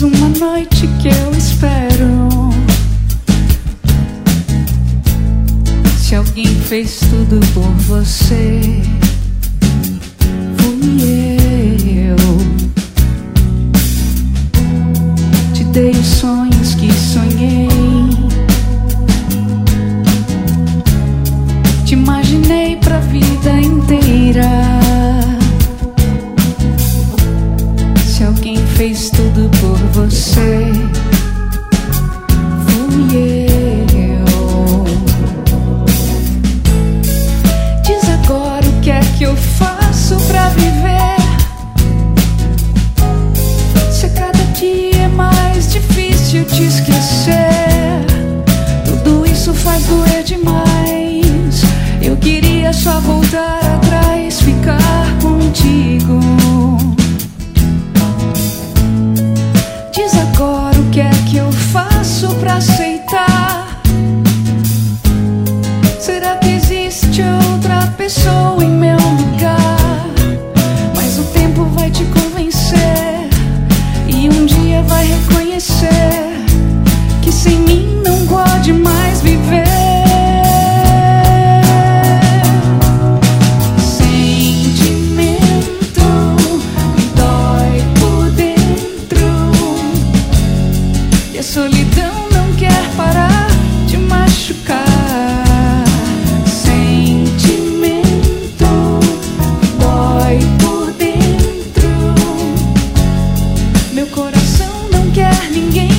uma noite que eu espero. Se alguém fez tudo por você, fui eu. Te dei os sonhos que sonhei, te imaginei pra vida inteira. Se alguém fez tudo por você, fui eu. Diz agora o que é que eu faço pra viver, se a cada dia é mais difícil te esquecer. Tudo isso faz doer demais. Eu queria só voltar atrás, ficar contigo. Diz agora o que é que eu faço pra aceitar. Será que existe outra pessoa em meu lugar? Mas o tempo vai te convencer e um dia vai reconhecer que sem mim não pode mais viver. A solidão não quer parar de machucar. Sentimento dói por dentro. Meu coração não quer ninguém